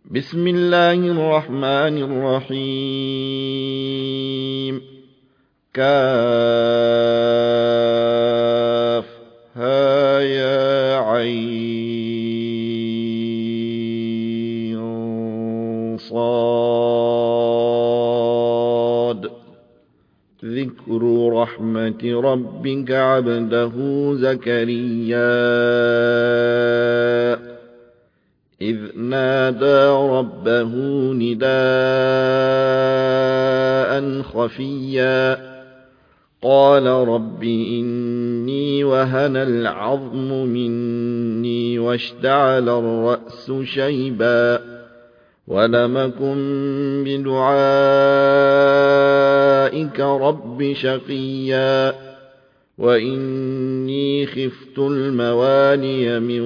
بسم الله الرحمن الرحيم. كافها يا عين صاد. ذكر رحمة ربك عبده زكريا إذ نادى ربه نداء خفيا قال رب إني وهن العظم مني واشتعل الرأس شيبا ولم أكن بدعائك رب شقيا وإني خفت الموالي من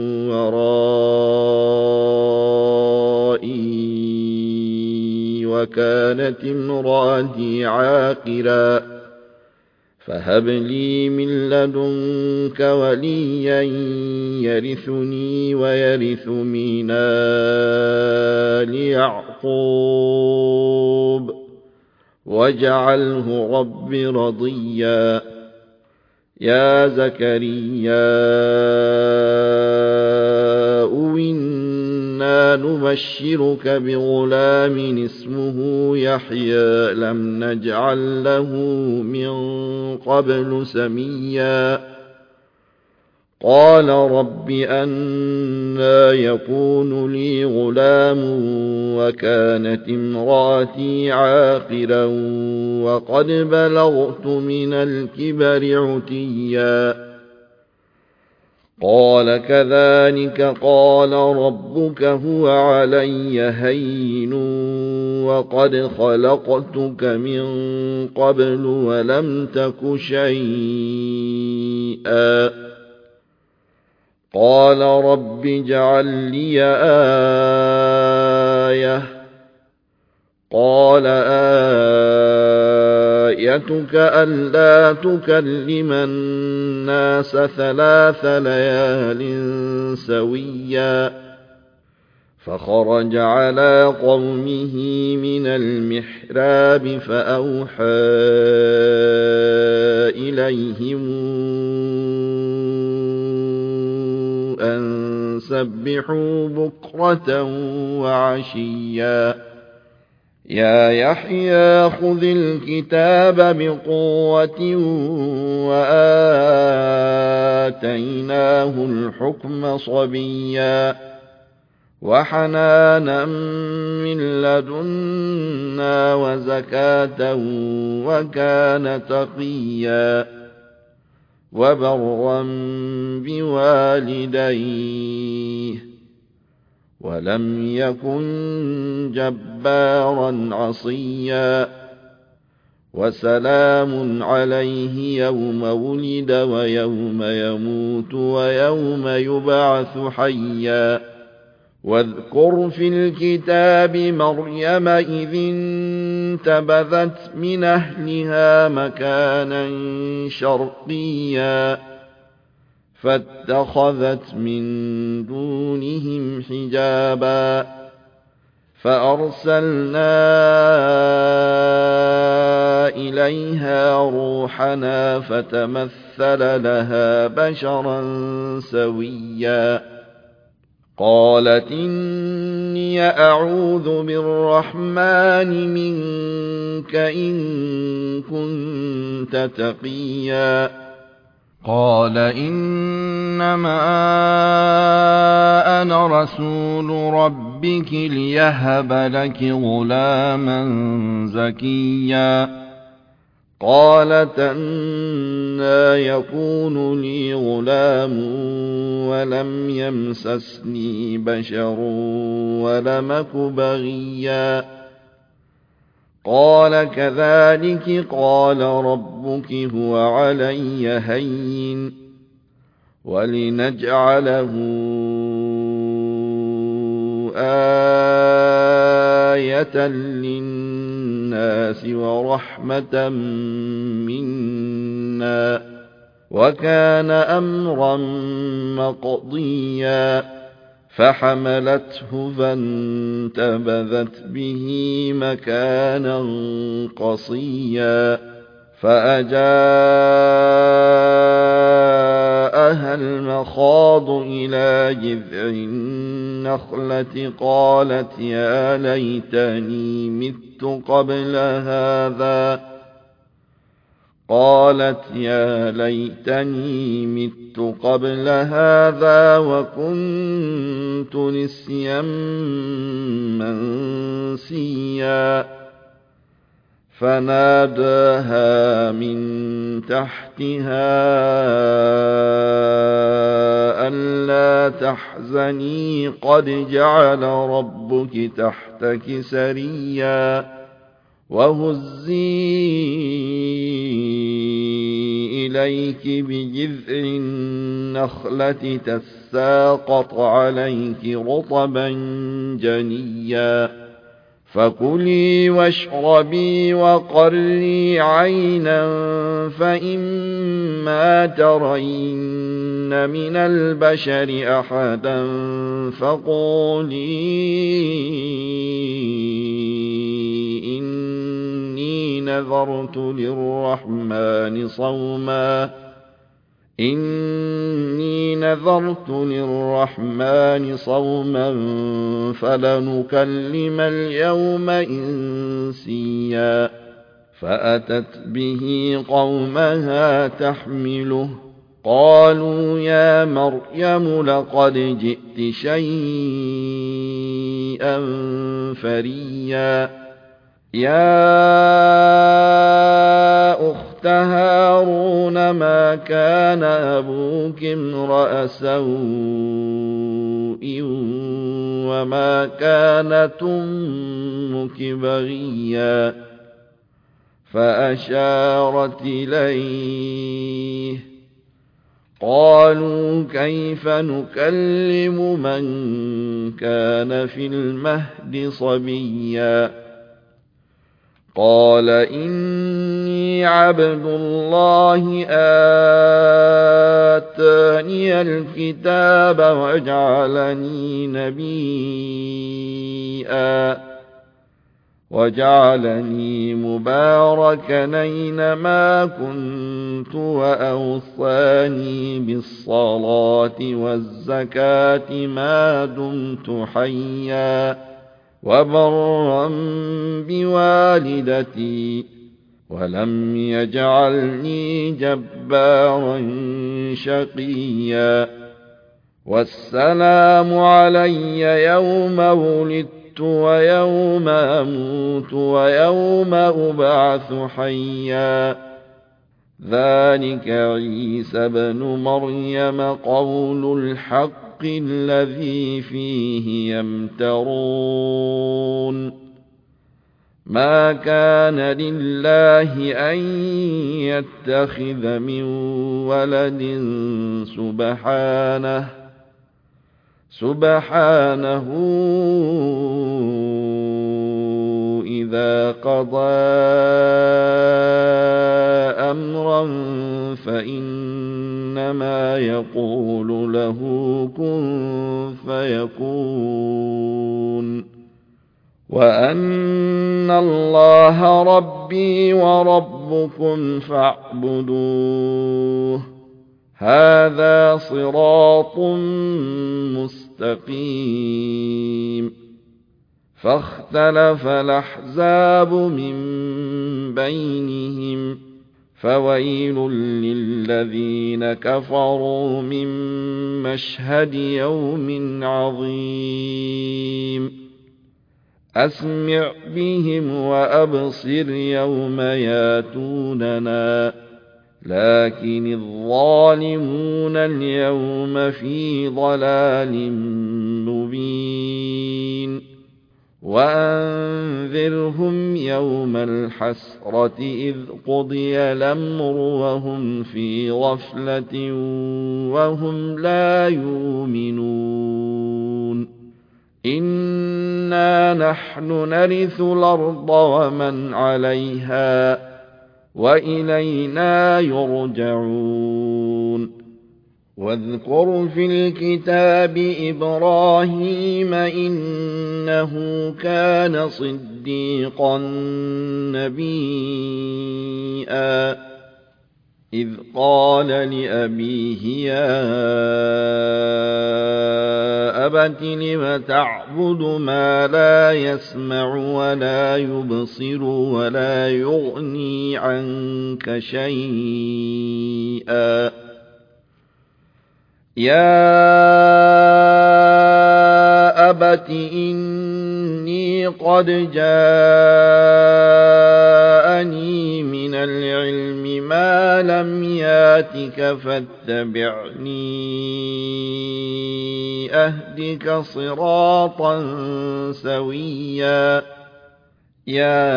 ورائي وكانت امرأتي عاقرا فهب لي من لدنك وليا يرثني ويرث من آل يعقوب واجعله رب رضيا. يا زكريا إنا نبشرك بغلام اسمه يحيى لم نجعل له من قبل سميا قال رب أنى يكون لي غلام وكانت امرأتي عاقرا وقد بلغت من الكبر عتيا قال كذلك قال ربك هو علي هين وقد خلقتك من قبل ولم تك شيئا قال رب اجعل لي آية قال آيتك ألا تكلم الناس 3 ليال سويا فخرج على قومه من المحراب فأوحى إليهم أن سبحوا بكرة وعشيا يا يحيى خذ الكتاب بقوة وآتيناه الحكم صبيا وحنانا من لدنا وزكاة وكان تقيا وبرا بوالديه ولم يكن جبارا عصيا وسلام عليه يوم ولد ويوم يموت ويوم يبعث حيا واذكر في الكتاب مريم إذ انتبذت من أهلها مكانا شرقيا فاتخذت من دونهم حجابا فأرسلنا إليها روحنا فتمثل لها بشرا سويا قالت إني أعوذ بالرحمن منك إن كنت تقيا قال إنما أنا رسول ربك ليهب لك غلاما زكيا قالت أنى يكون لي غلام ولم يمسسني بشر ولم أك بغيا قال كذلك قال ربك هو علي هين ولنجعله آية للناس ورحمة منا وكان أمرا مقضيا فحملته فانتبذت به مكانا قصيا فأجاءها المخاض إلى جذع النخلة قالت يا ليتني مت قبل هذا وكنت نسيا منسيا فناداها من تحتها ألا تحزني قد جعل ربك تحتك سريا وهزي إليك بجذع النخلة تساقط عليك رطبا جنيا فكلي واشربي وقري عينا فإما ترين من البشر أحدا فقولي إني نذرت للرحمن صوما فلنكلم اليوم إنسيا فأتت به قومها تحمله قالوا يا مريم لقد جئت شيئا فريا يا أخت هارون ما كان أبوك امرأ سوء وما كانت أمك بغيا فأشارت إليه قالوا كيف نكلم من كان في المهد صبيا قال إني عبد الله آتاني الكتاب وجعلني مباركا أينما كنت وأوصاني بالصلاة والزكاة ما دمت حيا وبرا بوالدتي ولم يجعلني جبارا شقيا والسلام علي يوم ولدت ويوم أموت ويوم أبعث حيا ذلك عيسى بن مريم قول الحق الذي فيه يمترون ما كان لله أن يتخذ من ولد سبحانه إذا قضى أمرا فإنما يقول له كن فيكون وأن الله ربي وربكم فاعبدوه هذا صراط مستقيم فاختلف الأحزاب من بينهم فويل للذين كفروا من مشهد يوم عظيم أسمع بهم وأبصر يوم ياتوننا لكن الظالمون اليوم في ضلال مبين وأنذرهم يوم الحسرة إذ قضي الأمر وهم في غفلة وهم لا يؤمنون إنا نحن نرث الأرض ومن عليها وإلينا يرجعون واذكر في الكتاب إبراهيم إنه كان صديقا نبيا إذ قال لأبيه يا أبت لم تعبد ما لا يسمع ولا يبصر ولا يغني عنك شيئا يا أبت إني قد جاءني من العلم ما لم ياتك فاتبعني أهدك صراطا سويا يا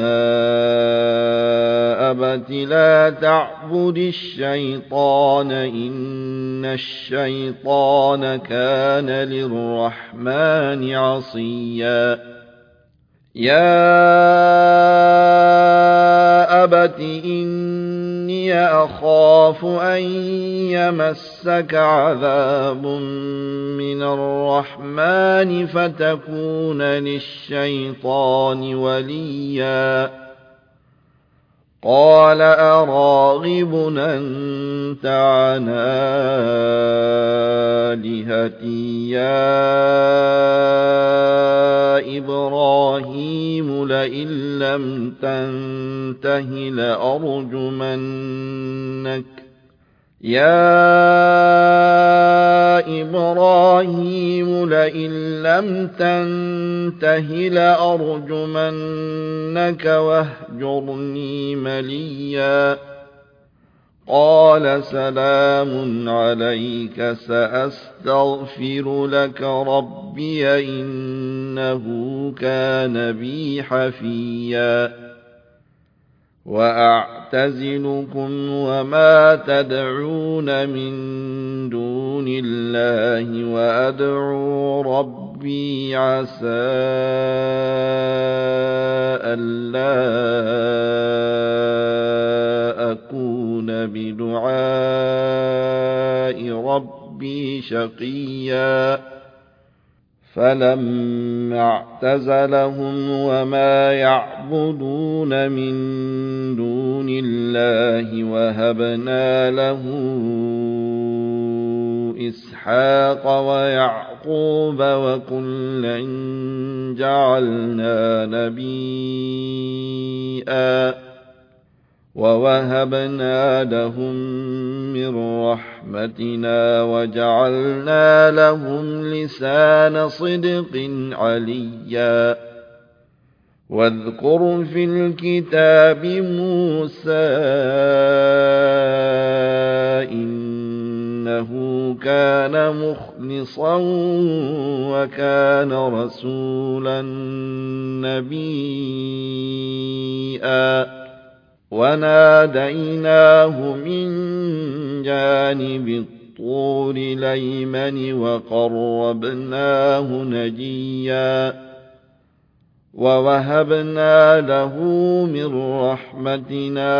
أبت لا تعبد الشيطان إن الشيطان كان للرحمن عصيا يا أبت إني أخاف أن يمسك عذاب من الرحمن فتكون للشيطان وليا قال أراغب أنت عن آلهتي يا إبراهيم لئن لم تنته لأرجمنك يا إبراهيم لئن لم تنته لأرجمنك واهجرني مليا قال سلام عليك سأستغفر لك ربي إنه كان بي حفيا وأعتزلكم وما تدعون من دون الله وأدعو ربي عسى ألا أكون بدعاء ربي شقيا فلما اعتزلهم وما يعبدون من دون الله وهبنا له إسحاق ويعقوب وكلا جعلنا نبيا ووهبنا لهم من رحمتنا وجعلنا لهم لسان صدق عليا واذكر في الكتاب موسى إنه كان مخلصا وكان رسولا نبيا وناديناه من جانب الطور الأيمن وقربناه نجيا ووهبنا له من رحمتنا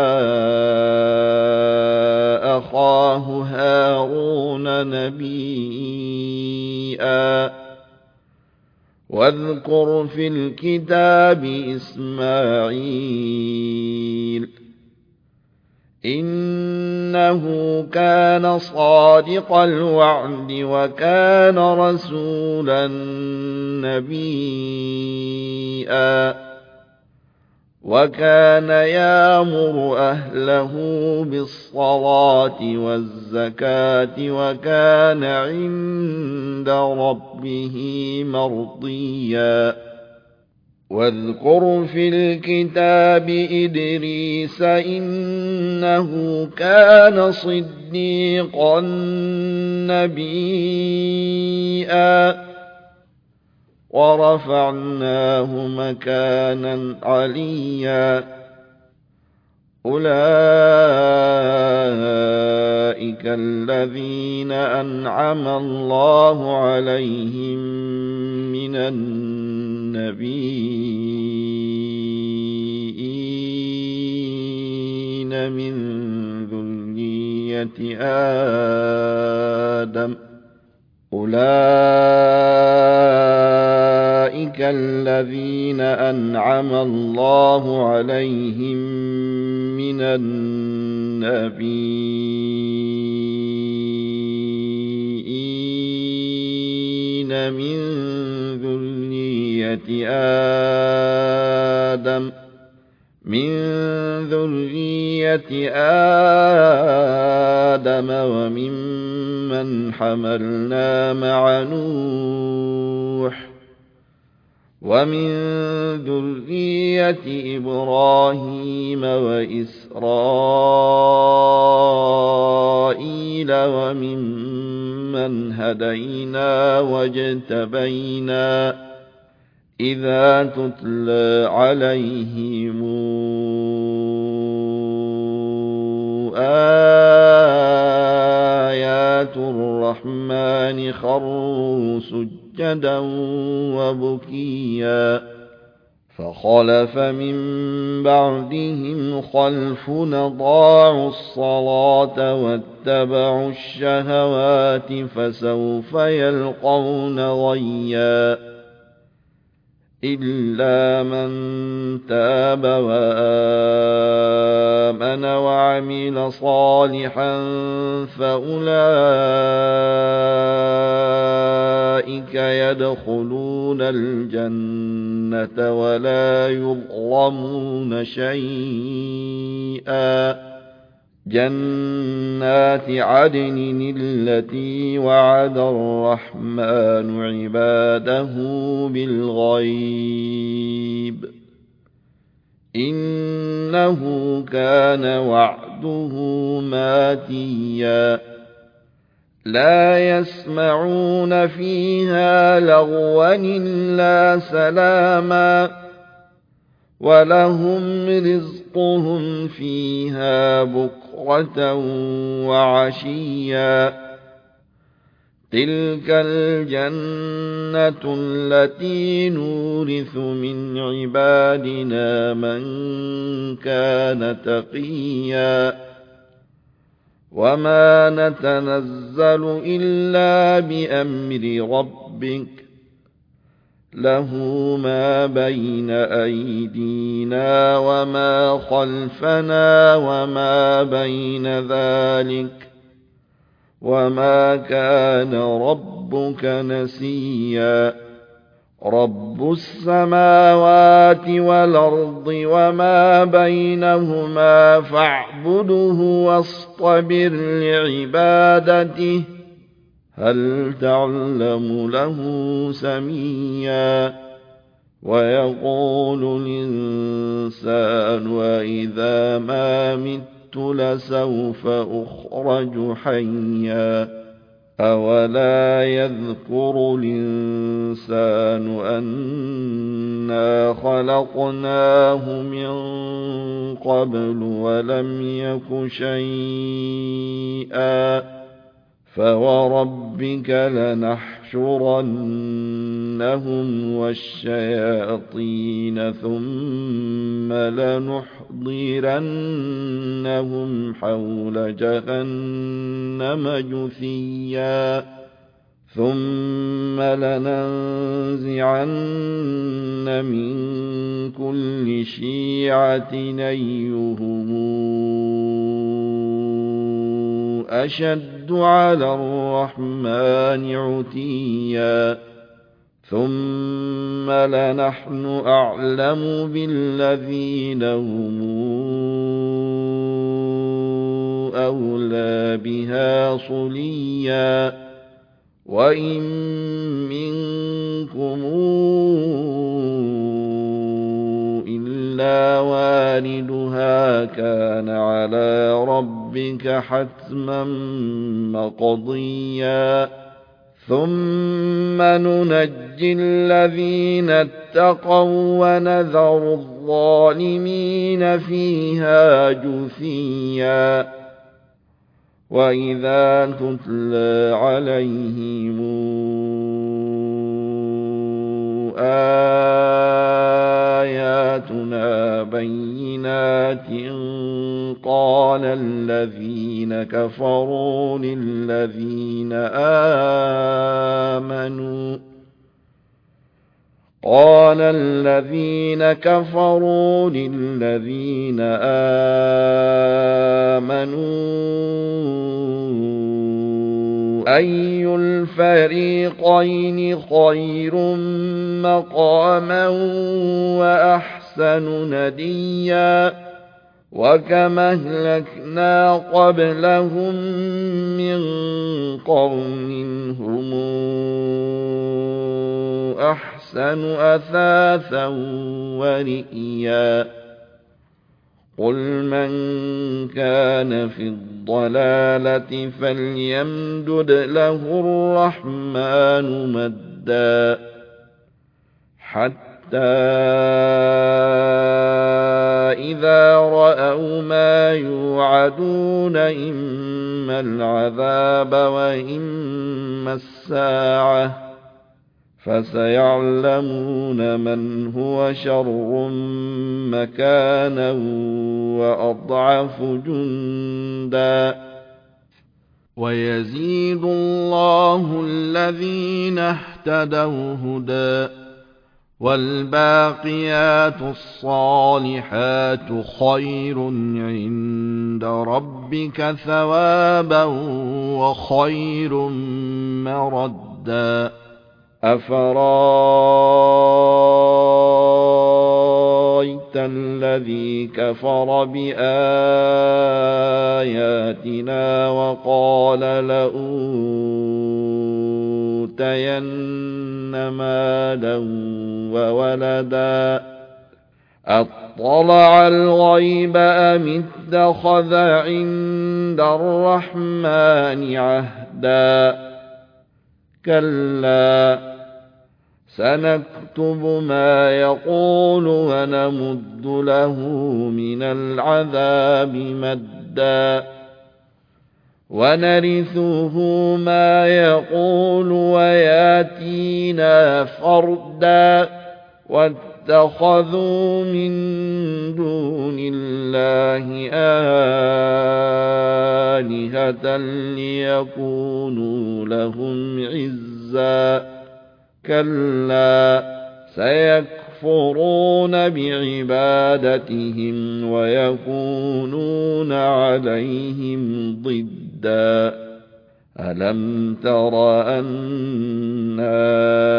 أخاه هارون نبيا واذكر في الكتاب إسماعيل إنه كان صادق الوعد وكان رسولا نبيا وكان يأمر أهله بالصلاة والزكاة وكان عند ربه مرضيا واذكر في الكتاب إدريس إنه كان صديقا نبيا ورفعناه مكانا عليا أولئك الذين أنعم الله عليهم من النبيين من ذرية ذرية آدم أولئك الذين أنعم الله عليهم من النبيين من ذرية آدم وممن حملنا مع نوح ومن ذرية إبراهيم وإسرائيل وممن هدينا واجتبينا إذا تتلى عليهم آيات الرحمن خروا سجدا وبكيا فخلف من بعدهم خلف أضاعوا الصلاة واتبعوا الشهوات فسوف يلقون غيا إلا من تاب وآمن وعمل صالحا فأولئك يدخلون الجنة ولا يظلمون شيئا جنات عدن التي وعد الرحمن عباده بالغيب إنه كان وعده ماتيا لا يسمعون فيها لغوا إلا سلاما ولهم رزقهم فيها بكرة وعشيا تلك الجنة التي نورث من عبادنا من كان تقيا وما نتنزل إلا بأمر ربك له ما بين أيدينا وما خلفنا وما بين ذلك وما كان ربك نسيا رب السماوات والأرض وما بينهما فاعبده واصطبر لعبادته هل تعلم له سميا ويقول الإنسان وإذا ما مت لسوف أخرج حيا أولا يذكر الإنسان أنا خلقناه من قبل ولم يك شيئا فوربك لنحشرنهم والشياطين ثم لنحضرنهم حول جهنم جثيا ثم لننزعن من كل شيعة أيهم أشد على الرحمن عتيا ثم لنحن أعلم بالذين هم أولى بها صليا وإن منكم إلا واردها كان على ربك حتما مقضيا ثم ننجي الذين اتقوا ونذر الظالمين فيها جثيا وإذا تتلى عليهم آياتنا بينات قال الذين الذين كفروا للذين آمنوا أي الفريقين خير مقاما وأحسن نديا وكما أهلكنا قبلهم من قرن هم أحسن أثاثا ورئيا قل من كان في الضلالة فليمدد له الرحمن مدا حتى إذا رأوا ما يوعدون إما العذاب وإما الساعة فسيعلمون من هو شر مكانا وأضعف جندا ويزيد الله الذين اهتدوا هدى والباقيات الصالحات خير عند ربك ثوابا وخير مردا أفرأيت الذي كفر بآياتنا وقال لأوتين مالا وولدا أطلع الغيب أم اتخذ عند الرحمن عهدا كلا سنكتب ما يقول ونمد له من العذاب مدا ونرثه ما يقول وياتينا فردا واتخذوا من دون الله آلهة ليكونوا لهم عزا كلا سيكفرون بعبادتهم ويكونون عليهم ضدا ألم تر أنا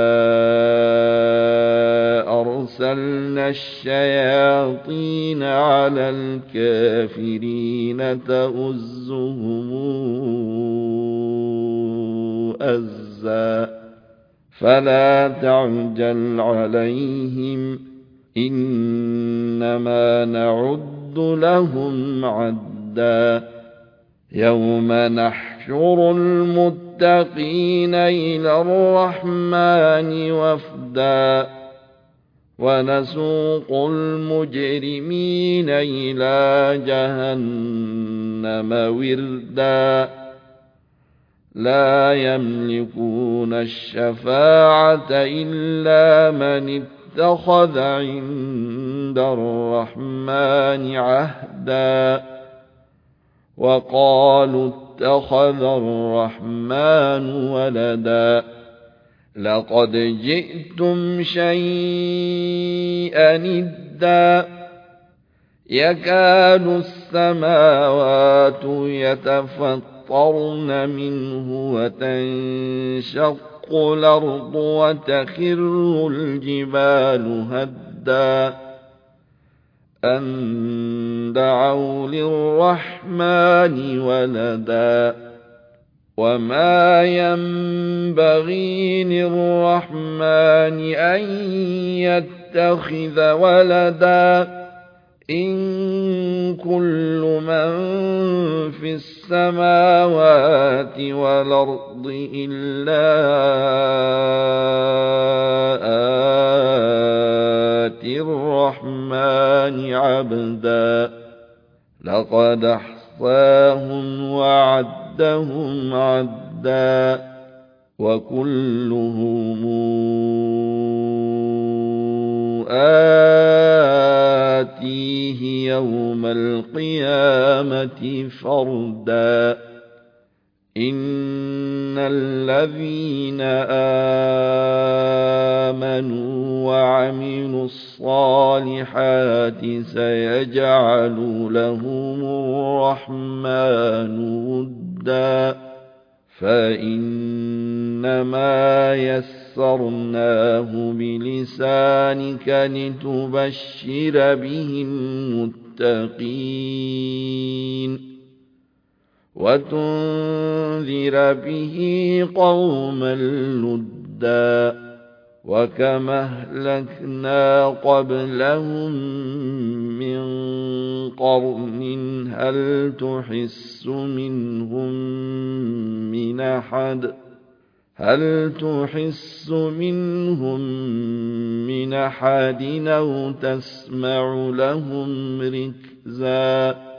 أرسلنا الشياطين على الكافرين تؤزهم أزا فلا تعجل عليهم إنما نعد لهم عدا يوم نحشر المتقين إلى الرحمن وفدا ونسوق المجرمين إلى جهنم وردا لا يملكون الشفاعة إلا من اتخذ عند الرحمن عهدا وقالوا اتخذ الرحمن ولدا لقد جئتم شيئا إدا يكاد السماوات يتفطرن منه وتنشق الأرض وتخر الجبال هدا أن دعوا للرحمن ولدا وما ينبغي للرحمن أن يتخذ ولدا إن كل من في السماوات والأرض إلا آتي الرحمن عبدا لقد أحصاهم وعدهم عدا وكلهم آتيه يوم القيامة فردا الذين آمنوا وعملوا الصالحات سيجعل لهم الرحمن ودا فإنما يسرناه بلسانك لتبشر به المتقين وتنذر به قوما لدا وكما أهلكنا قبلهم من قرن هل تحس منهم من أحد أو تسمع لهم ركزا